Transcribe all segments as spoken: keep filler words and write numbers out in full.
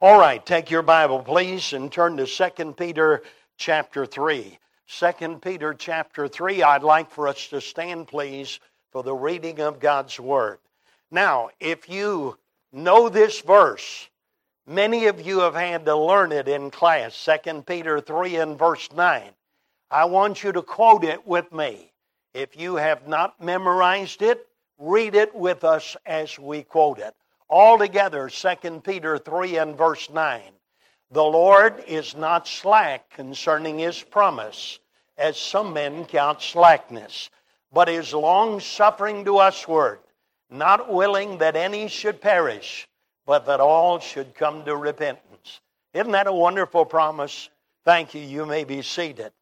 All right, take your Bible, please, and turn to Second Peter chapter three. Second Peter chapter three, I'd like for us to stand, please, for the reading of God's Word. Now, if you know this verse, many of you have had to learn it in class, Second Peter three and verse nine. I want you to quote it with me. If you have not memorized it, read it with us as we quote it. Altogether, Second Peter three and verse nine. The Lord is not slack concerning His promise, as some men count slackness, but is long-suffering to usward, not willing that any should perish, but that all should come to repentance. Isn't that a wonderful promise? Thank you. You may be seated.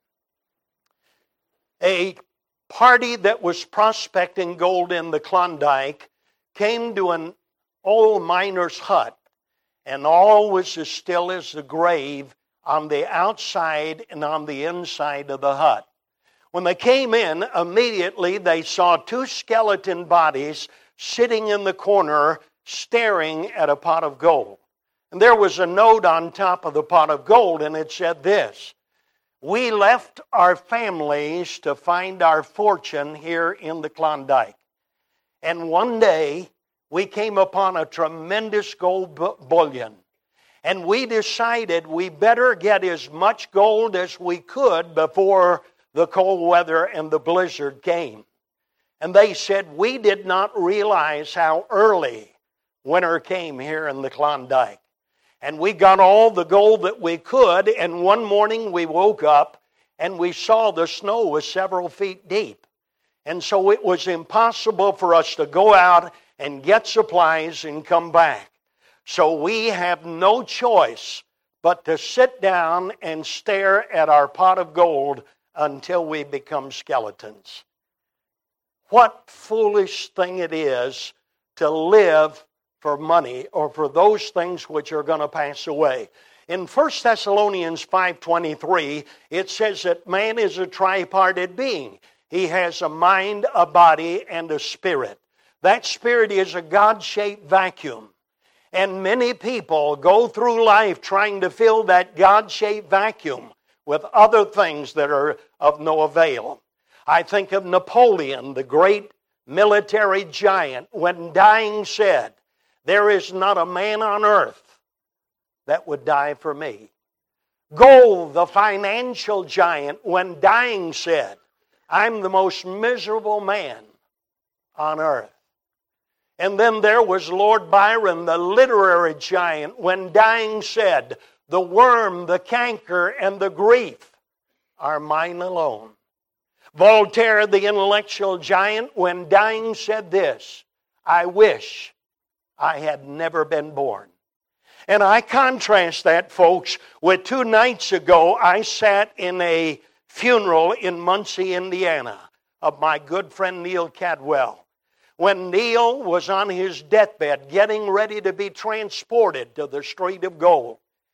A party that was prospecting gold in the Klondike came to an old miner's hut, and all was as still as the grave on the outside and on the inside of the hut. When they came in, immediately they saw two skeleton bodies sitting in the corner staring at a pot of gold. And there was a note on top of the pot of gold, and it said this: "We left our families to find our fortune here in the Klondike. And one day, we came upon a tremendous gold bullion. And we decided we better get as much gold as we could before the cold weather and the blizzard came." And they said, "We did not realize how early winter came here in the Klondike. And we got all the gold that we could, and one morning we woke up and we saw the snow was several feet deep. And so it was impossible for us to go out and get supplies and come back. So we have no choice but to sit down and stare at our pot of gold until we become skeletons." What foolish thing it is to live for money or for those things which are going to pass away. In First Thessalonians five twenty-three, it says that man is a tripartite being. He has a mind, a body, and a spirit. That spirit is a God-shaped vacuum. And many people go through life trying to fill that God-shaped vacuum with other things that are of no avail. I think of Napoleon, the great military giant, when dying said, "There is not a man on earth that would die for me." Gold, the financial giant, when dying said, "I'm the most miserable man on earth." And then there was Lord Byron, the literary giant, when dying said, "The worm, the canker, and the grief are mine alone." Voltaire, the intellectual giant, when dying said this: "I wish I had never been born." And I contrast that, folks, with two nights ago I sat in a funeral in Muncie, Indiana, of my good friend Neil Cadwell. When Neil was on his deathbed getting ready to be transported to the Street of Gold,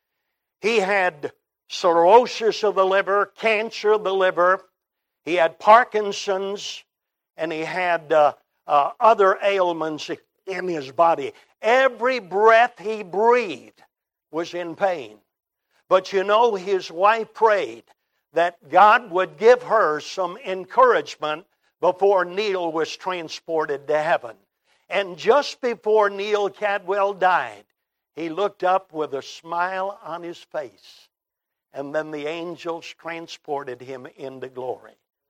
he had cirrhosis of the liver, cancer of the liver, he had Parkinson's, and he had uh, uh, other ailments in his body. Every breath he breathed was in pain. But you know, his wife prayed that God would give her some encouragement before Neil was transported to heaven. And just before Neil Cadwell died, he looked up with a smile on his face. And then the angels transported him into glory.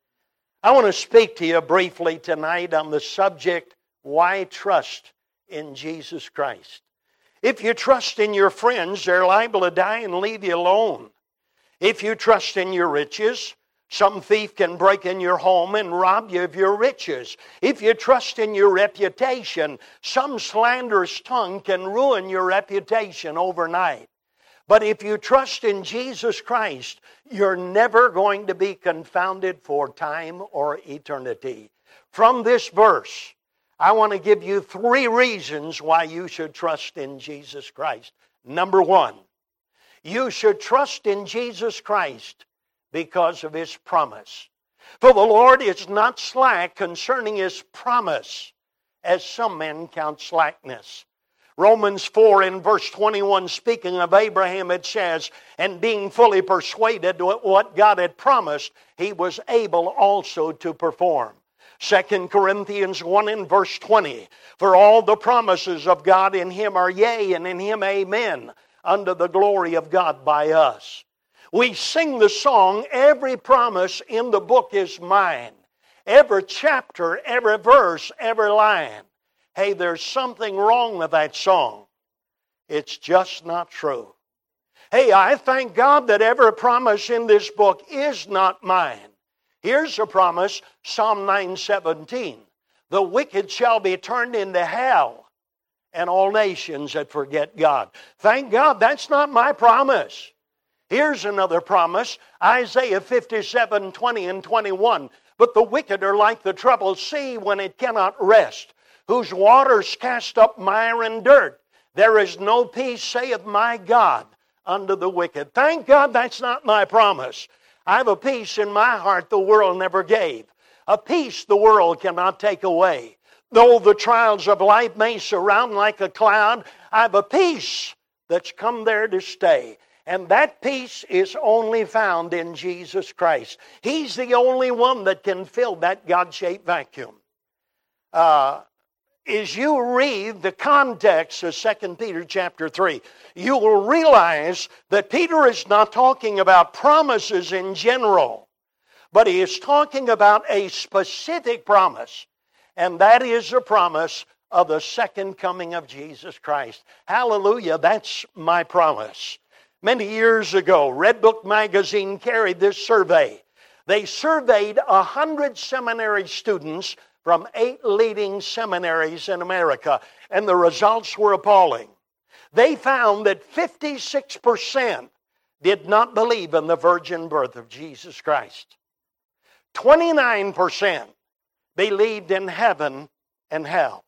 I want to speak to you briefly tonight on the subject, why trust in Jesus Christ. If you trust in your friends, they're liable to die and leave you alone. If you trust in your riches, some thief can break in your home and rob you of your riches. If you trust in your reputation, some slanderous tongue can ruin your reputation overnight. But if you trust in Jesus Christ, you're never going to be confounded for time or eternity. From this verse, I want to give you three reasons why you should trust in Jesus Christ. Number one, you should trust in Jesus Christ because of His promise. For the Lord is not slack concerning His promise, as some men count slackness. Romans four in verse twenty-one, speaking of Abraham, it says, and being fully persuaded what God had promised, he was able also to perform. Second Corinthians one in verse twenty, for all the promises of God in him are yea, and in him amen, unto the glory of God by us. We sing the song, every promise in the book is mine. Every chapter, every verse, every line. Hey, there's something wrong with that song. It's just not true. Hey, I thank God that every promise in this book is not mine. Here's a promise, Psalm nine seventeen. The wicked shall be turned into hell, and all nations that forget God. Thank God that's not my promise. Here's another promise, Isaiah fifty-seven, twenty and twenty-one. But the wicked are like the troubled sea when it cannot rest, whose waters cast up mire and dirt. There is no peace, saith my God, unto the wicked. Thank God that's not my promise. I have a peace in my heart the world never gave. A peace the world cannot take away. Though the trials of life may surround like a cloud, I have a peace that's come there to stay. And that peace is only found in Jesus Christ. He's the only one that can fill that God-shaped vacuum. Uh, as you read the context of Second Peter chapter three, you will realize that Peter is not talking about promises in general, but he is talking about a specific promise, and that is the promise of the second coming of Jesus Christ. Hallelujah, that's my promise. Many years ago, Red Book magazine carried this survey. They surveyed one hundred seminary students from eight leading seminaries in America, and the results were appalling. They found that fifty-six percent did not believe in the virgin birth of Jesus Christ. twenty-nine percent believed in heaven and hell.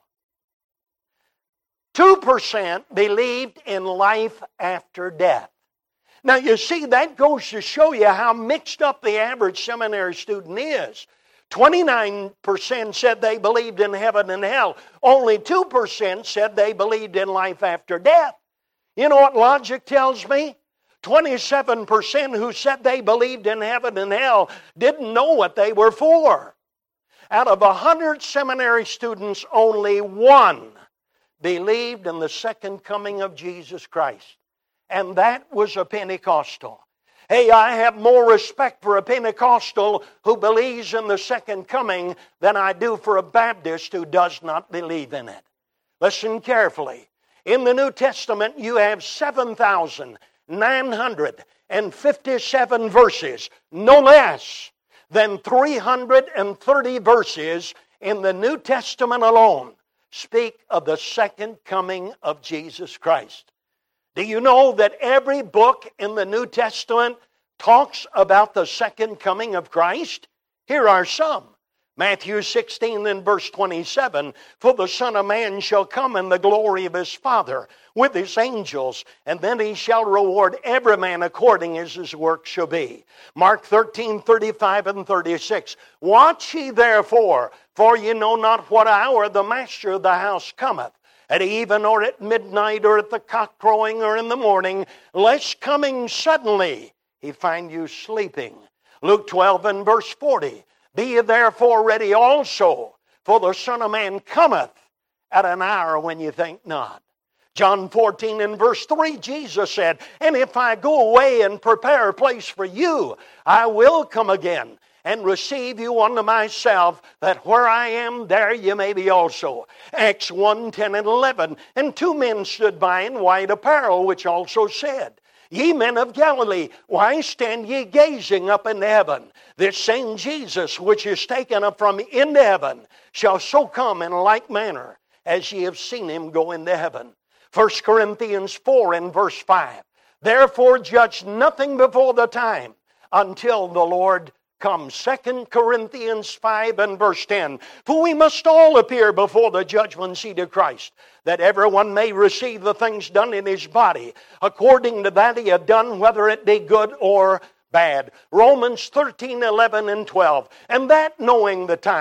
two percent believed in life after death. Now, you see, that goes to show you how mixed up the average seminary student is. twenty-nine percent said they believed in heaven and hell. Only two percent said they believed in life after death. You know what logic tells me? twenty-seven percent who said they believed in heaven and hell didn't know what they were for. Out of one hundred seminary students, only one believed in the second coming of Jesus Christ. And that was a Pentecostal. Hey, I have more respect for a Pentecostal who believes in the second coming than I do for a Baptist who does not believe in it. Listen carefully. In the New Testament, you have seven thousand nine hundred fifty-seven verses, no less than three hundred thirty verses in the New Testament alone speak of the second coming of Jesus Christ. Do you know that every book in the New Testament talks about the second coming of Christ? Here are some. Matthew sixteen and verse twenty-seven, for the Son of Man shall come in the glory of his Father with his angels, and then he shall reward every man according as his work shall be. Mark thirteen, thirty-five and thirty-six, watch ye therefore, for ye know not what hour the master of the house cometh, at even or at midnight or at the cock crowing or in the morning, lest coming suddenly he find you sleeping. Luke twelve and verse forty, be ye therefore ready also, for the Son of Man cometh at an hour when you think not. John fourteen and verse three, Jesus said, and if I go away and prepare a place for you, I will come again and receive you unto myself, that where I am, there you may be also. Acts one, ten and eleven, and two men stood by in white apparel, which also said, ye men of Galilee, why stand ye gazing up into heaven? This same Jesus, which is taken up from into heaven, shall so come in like manner as ye have seen him go into heaven. First Corinthians four and verse five, therefore judge nothing before the time until the Lord comes. Second Corinthians five and verse ten, for we must all appear before the judgment seat of Christ, that everyone may receive the things done in his body, according to that he had done, whether it be good or bad. Romans thirteen, eleven and twelve, and that knowing the time,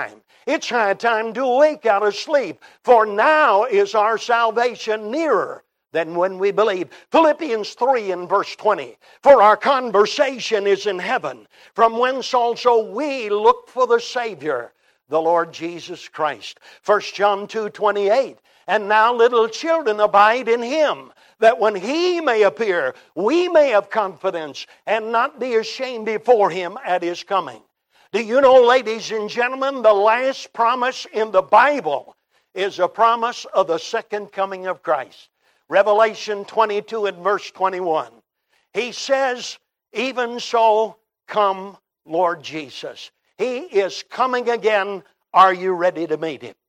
It's high time to awake out of sleep, for now is our salvation nearer than when we believe. Philippians three and verse twenty. For our conversation is in heaven, from whence also we look for the Savior, the Lord Jesus Christ. First John two twenty-eight. And now little children abide in Him, that when He may appear, we may have confidence and not be ashamed before Him at His coming. Do you know, ladies and gentlemen, the last promise in the Bible is a promise of the second coming of Christ. Revelation twenty-two and verse twenty-one. He says, even so, come, Lord Jesus. He is coming again. Are you ready to meet Him?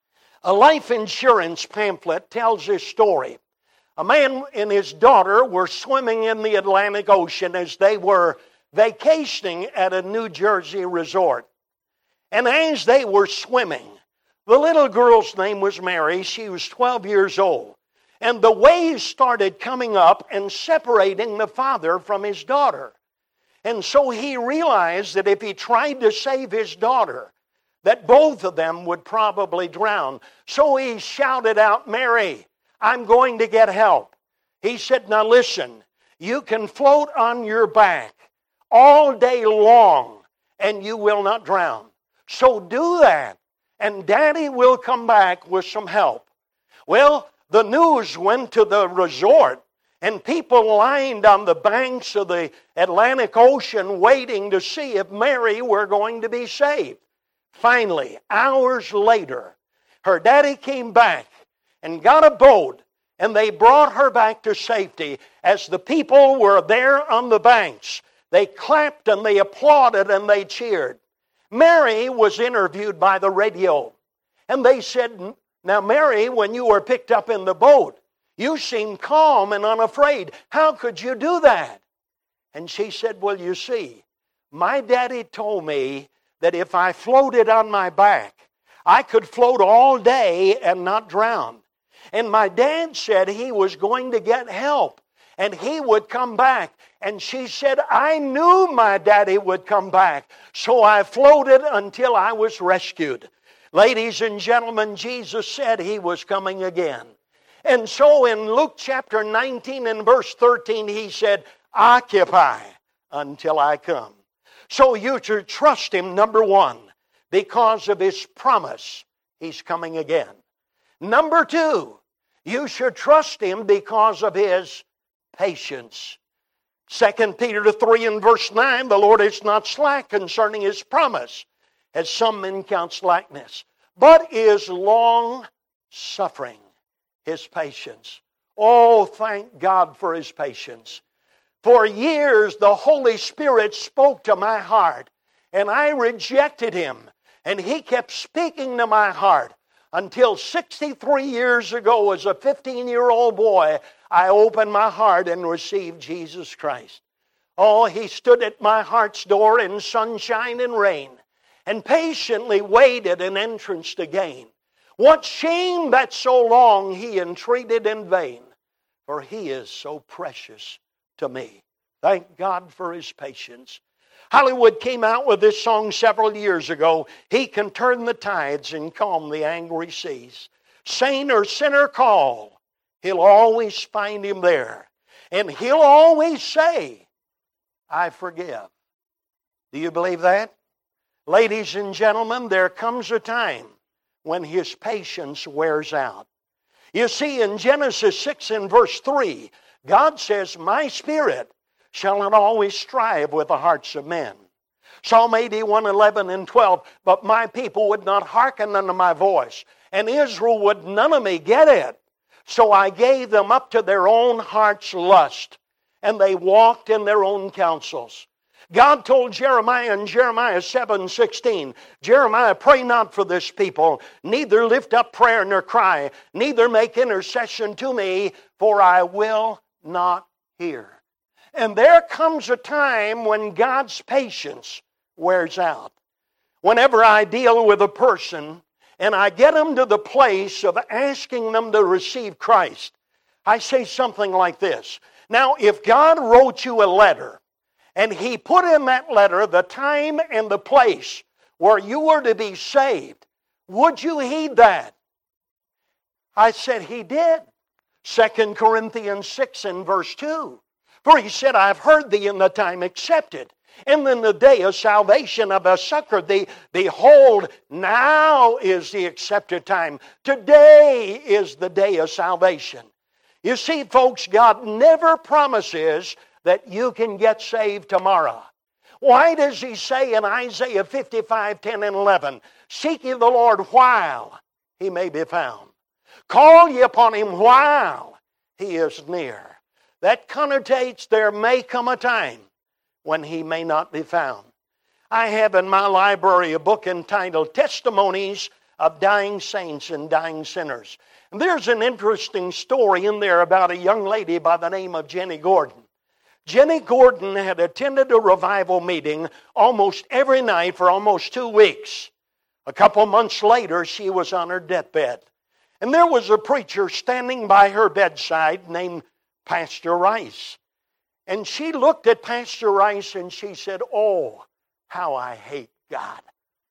A life insurance pamphlet tells this story. A man and his daughter were swimming in the Atlantic Ocean as they were vacationing at a New Jersey resort. And as they were swimming, the little girl's name was Mary. She was twelve years old. And the waves started coming up and separating the father from his daughter. And so he realized that if he tried to save his daughter, that both of them would probably drown. So he shouted out, Mary, I'm going to get help. He said, now listen, you can float on your back all day long and you will not drown. So do that and Daddy will come back with some help. Well, the news went to the resort and people lined on the banks of the Atlantic Ocean waiting to see if Mary were going to be saved. Finally, hours later, her daddy came back and got a boat and they brought her back to safety. As the people were there on the banks, they clapped and they applauded and they cheered. Mary was interviewed by the radio and they said, now Mary, when you were picked up in the boat, you seemed calm and unafraid. How could you do that? And she said, well, you see, my daddy told me that if I floated on my back, I could float all day and not drown. And my dad said he was going to get help and he would come back. And she said, I knew my daddy would come back, so I floated until I was rescued. Ladies and gentlemen, Jesus said He was coming again. And so in Luke chapter nineteen and verse thirteen, He said, occupy until I come. So you should trust Him, number one, because of His promise. He's coming again. Number two, you should trust Him because of His patience. Second Peter three and verse nine, the Lord is not slack concerning His promise, as some men count slackness, but is long-suffering, His patience. Oh, thank God for His patience. For years, the Holy Spirit spoke to my heart, and I rejected Him, and He kept speaking to my heart until sixty-three years ago, as a fifteen-year-old boy, I opened my heart and received Jesus Christ. Oh, He stood at my heart's door in sunshine and rain, and patiently waited an entrance to gain. What shame that so long He entreated in vain, for He is so precious to me. Thank God for His patience. Hollywood came out with this song several years ago. He can turn the tides and calm the angry seas. Saint or sinner call, He'll always find him there. And He'll always say, I forgive. Do you believe that? Ladies and gentlemen, there comes a time when His patience wears out. You see, in Genesis six and verse three, God says, my Spirit shall not always strive with the hearts of men. Psalm eighty-one, eleven and twelve, but my people would not hearken unto my voice, and Israel would none of me get it. So I gave them up to their own heart's lust, and they walked in their own counsels. God told Jeremiah in Jeremiah seven sixteen, Jeremiah, pray not for this people, neither lift up prayer nor cry, neither make intercession to me, for I will not hear. And there comes a time when God's patience wears out. Whenever I deal with a person and I get them to the place of asking them to receive Christ, I say something like this. Now, if God wrote you a letter and He put in that letter the time and the place where you were to be saved, Would you heed that? I said, He did. Second Corinthians six and verse two. For He said, I have heard thee in the time accepted, and in the day of salvation of have succored thee. Behold, now is the accepted time. Today is the day of salvation. You see, folks, God never promises that you can get saved tomorrow. Why does He say in Isaiah fifty-five, ten and eleven, seek ye the Lord while He may be found. Call ye upon Him while He is near. That connotates there may come a time when He may not be found. I have in my library a book entitled Testimonies of Dying Saints and Dying Sinners. And there's an interesting story in there about a young lady by the name of Jenny Gordon. Jenny Gordon had attended a revival meeting almost every night for almost two weeks. A couple months later, she was on her deathbed. And there was a preacher standing by her bedside named Pastor Rice. And she looked at Pastor Rice and she said, oh, how I hate God.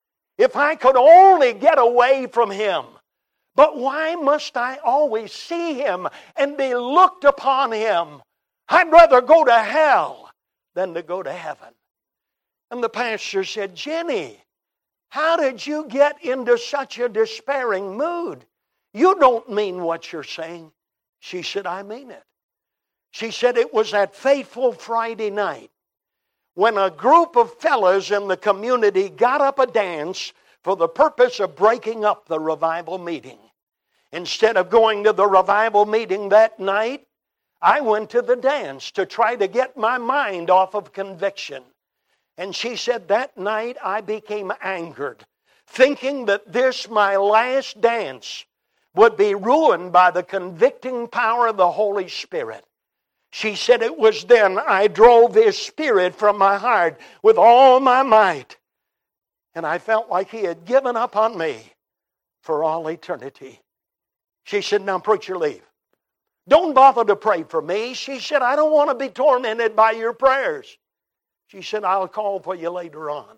If I could only get away from Him. But why must I always see Him and be looked upon Him? I'd rather go to hell than to go to heaven. And the pastor said, Jenny, how did you get into such a despairing mood? You don't mean what you're saying. She said, I mean it. She said it was that fateful Friday night when a group of fellas in the community got up a dance for the purpose of breaking up the revival meeting. Instead of going to the revival meeting that night, I went to the dance to try to get my mind off of conviction. And she said that night I became angered, thinking that this, my last dance, would be ruined by the convicting power of the Holy Spirit. She said it was then I drove His Spirit from my heart with all my might. And I felt like He had given up on me for all eternity. She said, now preacher, leave. Don't bother to pray for me. She said, I don't want to be tormented by your prayers. She said, I'll call for you later on.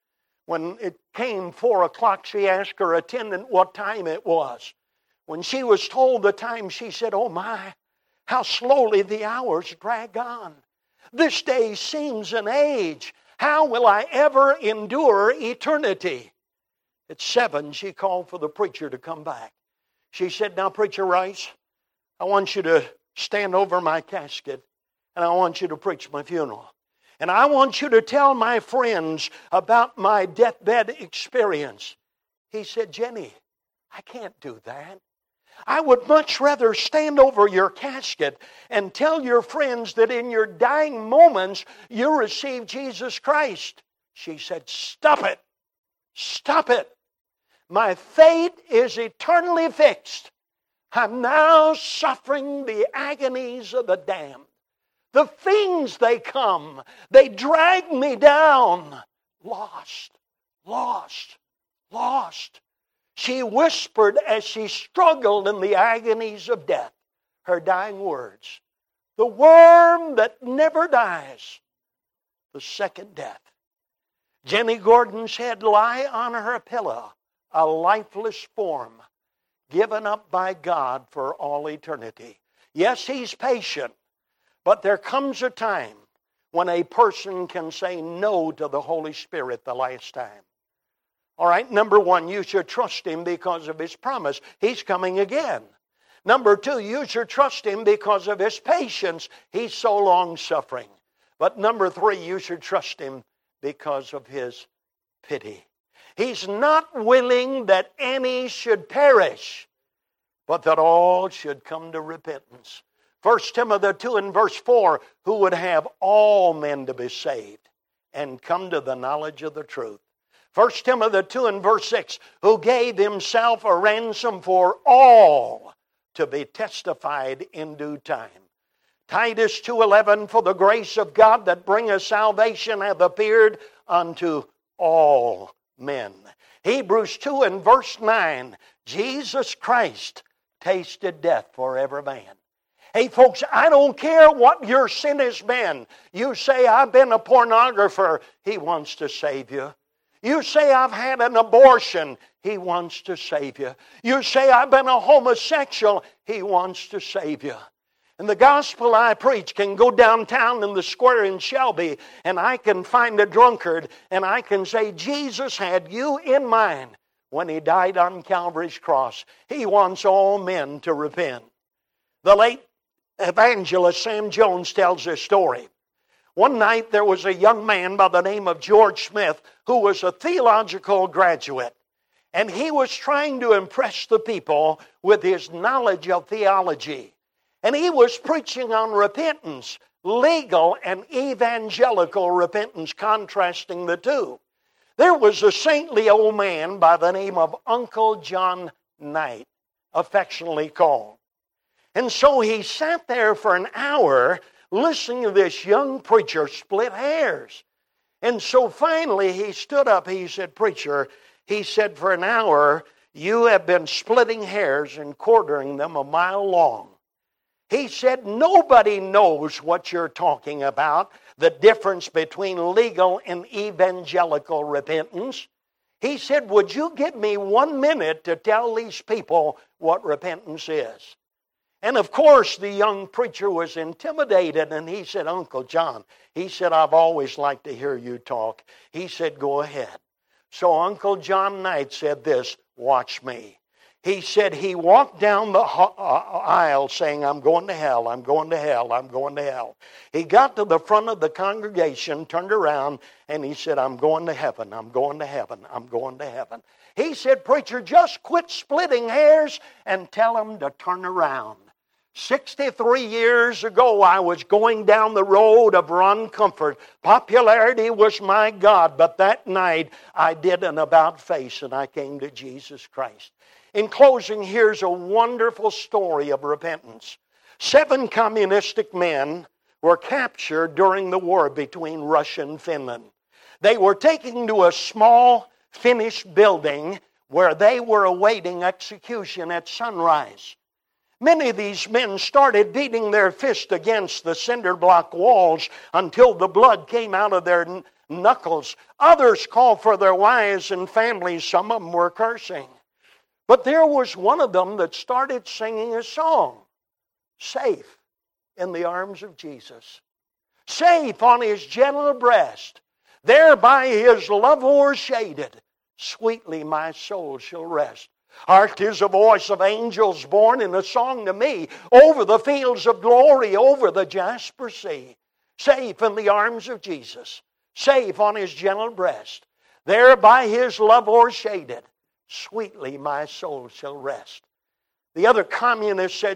When it came four o'clock, she asked her attendant what time it was. When she was told the time, she said, oh my, how slowly the hours drag on. This day seems an age. How will I ever endure eternity? At seven, she called for the preacher to come back. She said, now Preacher Rice, I want you to stand over my casket and I want you to preach my funeral. And I want you to tell my friends about my deathbed experience. He said, Jenny, I can't do that. I would much rather stand over your casket and tell your friends that in your dying moments you received Jesus Christ. She said, stop it. Stop it. My fate is eternally fixed. I'm now suffering the agonies of the damned. The things they come, they drag me down. Lost, lost, lost. She whispered as she struggled in the agonies of death, her dying words. The worm that never dies, the second death. Jenny Gordon's head lie on her pillow, a lifeless form, given up by God for all eternity. Yes, He's patient, but there comes a time when a person can say no to the Holy Spirit the last time. All right, number one, you should trust Him because of His promise. He's coming again. Number two, you should trust Him because of His patience. He's so long-suffering. But number three, you should trust Him because of His pity. He's not willing that any should perish, but that all should come to repentance. First Timothy two and verse four, who would have all men to be saved and come to the knowledge of the truth. First Timothy two and verse six, who gave Himself a ransom for all to be testified in due time. Titus two eleven, for the grace of God that bringeth salvation hath appeared unto all men. Hebrews two and verse nine, Jesus Christ tasted death for every man. Hey folks, I don't care what your sin has been. You say, I've been a pornographer. He wants to save you. You say, I've had an abortion. He wants to save you. You say, I've been a homosexual. He wants to save you. And the gospel I preach can go downtown in the square in Shelby, and I can find a drunkard, and I can say, Jesus had you in mind when He died on Calvary's cross. He wants all men to repent. The late evangelist Sam Jones tells this story. One night there was a young man by the name of George Smith who was a theological graduate. And he was trying to impress the people with his knowledge of theology. And he was preaching on repentance, legal and evangelical repentance, contrasting the two. There was a saintly old man by the name of Uncle John Knight, affectionately called. And so he sat there for an hour listening to this young preacher split hairs. And so finally he stood up. He said, Preacher, he said, for an hour you have been splitting hairs and quartering them a mile long. He said, nobody knows what you're talking about, the difference between legal and evangelical repentance. He said, would you give me one minute to tell these people what repentance is? And of course, the young preacher was intimidated, and he said, Uncle John, he said, I've always liked to hear you talk. He said, go ahead. So Uncle John Knight said this, watch me. He said he walked down the aisle saying, I'm going to hell, I'm going to hell, I'm going to hell. He got to the front of the congregation, turned around, and he said, I'm going to heaven, I'm going to heaven, I'm going to heaven. He said, Preacher, just quit splitting hairs and tell them to turn around. sixty-three years ago, I was going down the road of Ron Comfort. Popularity was my God, but that night I did an about face and I came to Jesus Christ. In closing, here's a wonderful story of repentance. Seven communistic men were captured during the war between Russia and Finland. They were taken to a small Finnish building where they were awaiting execution at sunrise. Many of these men started beating their fist against the cinder block walls until the blood came out of their kn- knuckles. Others called for their wives and families. Some of them were cursing. But there was one of them that started singing a song, Safe in the Arms of Jesus. Safe on His gentle breast, there by His love o'ershaded, sweetly my soul shall rest. Hark, 'tis a voice of angels born in a song to me, over the fields of glory, over the jasper sea. Safe in the arms of Jesus, safe on His gentle breast, there by His love o'ershaded, sweetly my soul shall rest. The other communist said,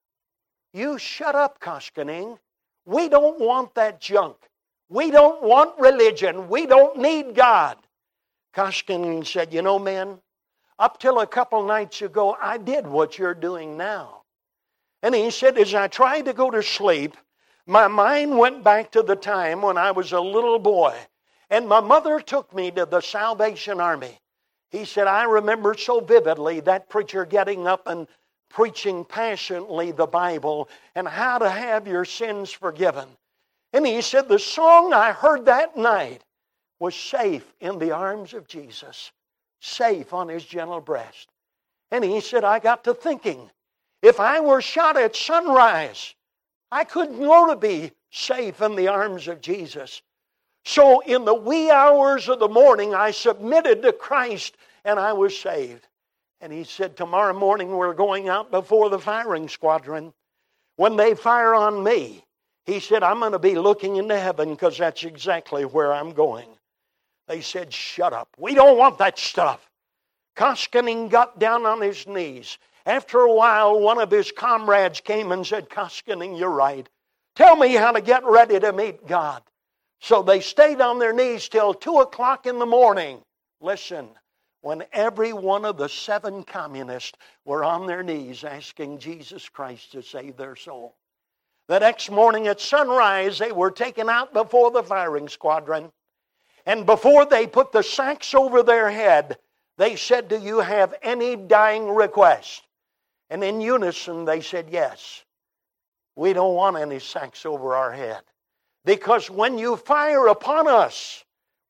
you shut up, Koskinen. We don't want that junk. We don't want religion. We don't need God. Koskinen said, you know, men, up till a couple nights ago, I did what you're doing now. And he said, as I tried to go to sleep, my mind went back to the time when I was a little boy, and my mother took me to the Salvation Army. He said, I remember so vividly that preacher getting up and preaching passionately the Bible and how to have your sins forgiven. And he said, the song I heard that night was Safe in the Arms of Jesus, safe on His gentle breast. And he said, I got to thinking, if I were shot at sunrise, I couldn't go to be safe in the arms of Jesus. So in the wee hours of the morning, I submitted to Christ and I was saved. And he said, tomorrow morning we're going out before the firing squadron. When they fire on me, he said, I'm going to be looking into heaven because that's exactly where I'm going. They said, shut up. We don't want that stuff. Koskinen got down on his knees. After a while, one of his comrades came and said, Koskinen, you're right. Tell me how to get ready to meet God. So they stayed on their knees till two o'clock in the morning. Listen, when every one of the seven communists were on their knees asking Jesus Christ to save their soul. The next morning at sunrise, they were taken out before the firing squadron. And before they put the sacks over their head, they said, do you have any dying request? And in unison they said, yes. We don't want any sacks over our head. Because when you fire upon us,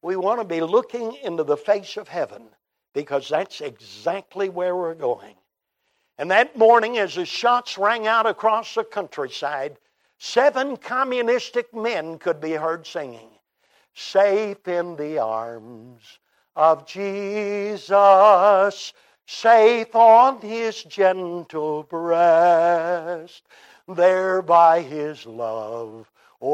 We want to be looking into the face of heaven, because that's exactly where we're going. And that morning, as the shots rang out across the countryside, seven communistic men could be heard singing, "Safe in the arms of Jesus, safe on His gentle breast, there by His love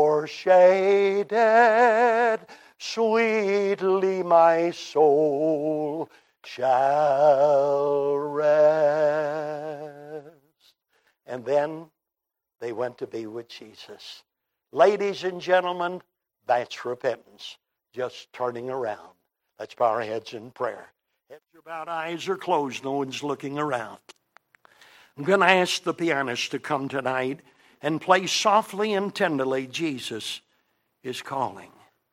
o'ershaded, sweetly my soul shall rest." And then they went to be with Jesus. Ladies and gentlemen, that's repentance. Just turning around. Let's bow our heads in prayer. Heads are bowed, eyes are closed, no one's looking around. I'm going to ask the pianist to come tonight and play softly and tenderly, "Jesus is Calling."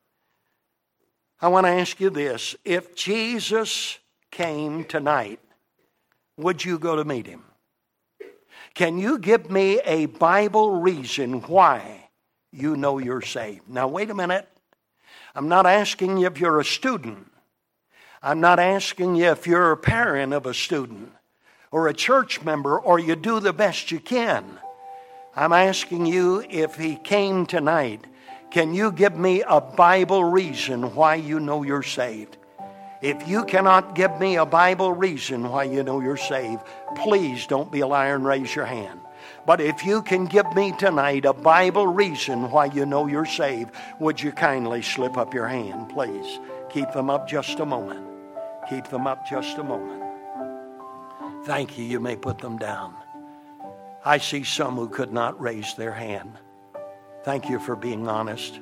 I want to ask you this. If Jesus came tonight, would you go to meet Him? Can you give me a Bible reason why you know you're saved? Now, wait a minute. I'm not asking you if you're a student. I'm not asking you if you're a parent of a student or a church member or you do the best you can. I'm asking you, if He came tonight, can you give me a Bible reason why you know you're saved? If you cannot give me a Bible reason why you know you're saved, please don't be a liar and raise your hand. But if you can give me tonight a Bible reason why you know you're saved, would you kindly slip up your hand, please? Keep them up just a moment. Keep them up just a moment. Thank you. You may put them down. I see some who could not raise their hand. Thank you for being honest.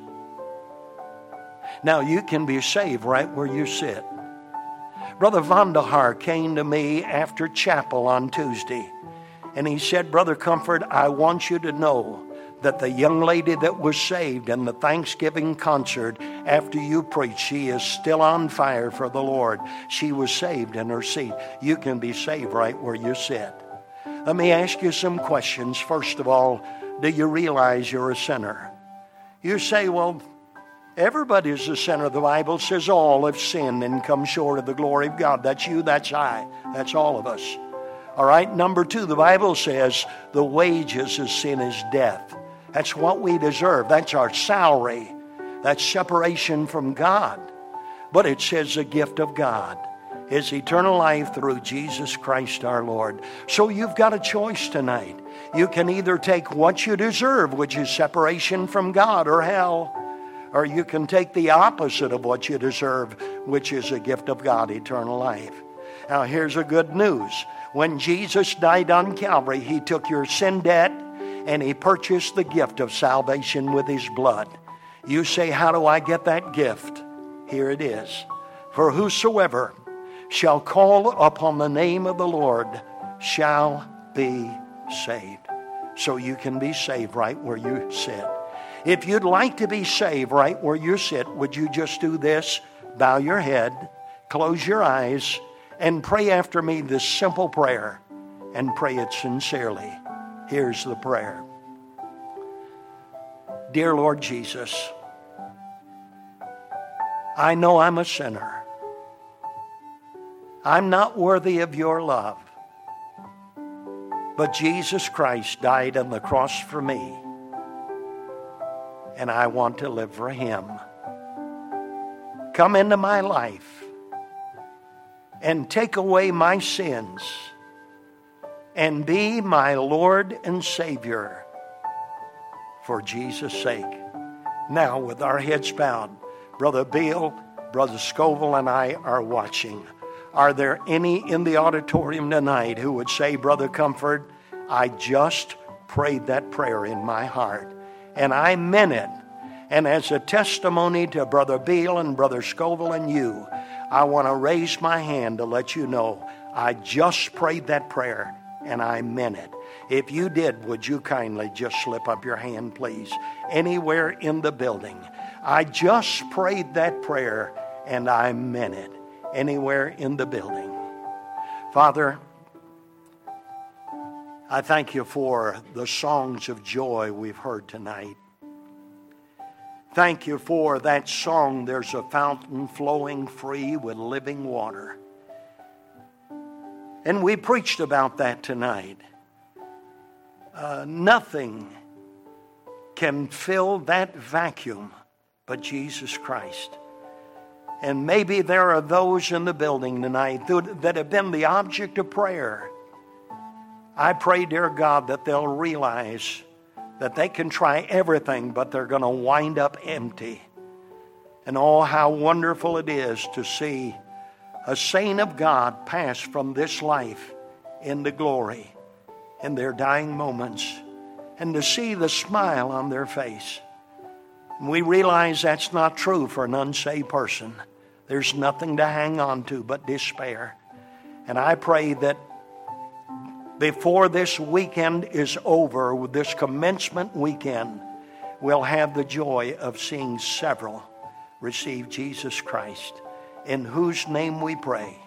Now you can be saved right where you sit. Brother Vandahar came to me after chapel on Tuesday, and he said, "Brother Comfort, I want you to know that the young lady that was saved in the Thanksgiving concert after you preached, she is still on fire for the Lord. She was saved in her seat." You can be saved right where you sit. Let me ask you some questions. First of all, do you realize you're a sinner? You say, "Well, everybody's a sinner. The Bible says all have sinned and come short of the glory of God." That's you, that's I, that's all of us. All right, number two, the Bible says the wages of sin is death. That's what we deserve. That's our salary. That's separation from God. But it says the gift of God is eternal life through Jesus Christ our Lord. So you've got a choice tonight. You can either take what you deserve, which is separation from God or hell, or you can take the opposite of what you deserve, which is a gift of God, eternal life. Now here's the good news. When Jesus died on Calvary, He took your sin debt and He purchased the gift of salvation with His blood. You say, "How do I get that gift?" Here it is. "For whosoever shall call upon the name of the Lord shall be saved." So you can be saved right where you sit. If you'd like to be saved right where you sit, would you just do this? Bow your head, close your eyes, and pray after me this simple prayer, and pray it sincerely. Here's the prayer. Dear Lord Jesus, I know I'm a sinner. I'm not worthy of your love. But Jesus Christ died on the cross for me, and I want to live for Him. Come into my life and take away my sins and be my Lord and Savior for Jesus' sake. Now, with our heads bowed, Brother Beal, Brother Scoville, and I are watching. Are there any in the auditorium tonight who would say, "Brother Comfort, I just prayed that prayer in my heart, and I meant it. And as a testimony to Brother Beal and Brother Scoville and you, I want to raise my hand to let you know I just prayed that prayer, and I meant it." If you did, would you kindly just slip up your hand, please? Anywhere in the building. I just prayed that prayer, and I meant it. Anywhere in the building. Father, I thank you for the songs of joy we've heard tonight. Thank you for that song, There's a Fountain Flowing Free with Living Water. And we preached about that tonight. Uh, nothing can fill that vacuum but Jesus Christ. And maybe there are those in the building tonight that have been the object of prayer. I pray, dear God, that they'll realize that they can try everything, but they're going to wind up empty. And oh, how wonderful it is to see a saint of God pass from this life into glory in their dying moments, and to see the smile on their face. And we realize that's not true for an unsaved person. There's nothing to hang on to but despair. And I pray that before this weekend is over, with this commencement weekend, we'll have the joy of seeing several receive Jesus Christ, in whose name we pray.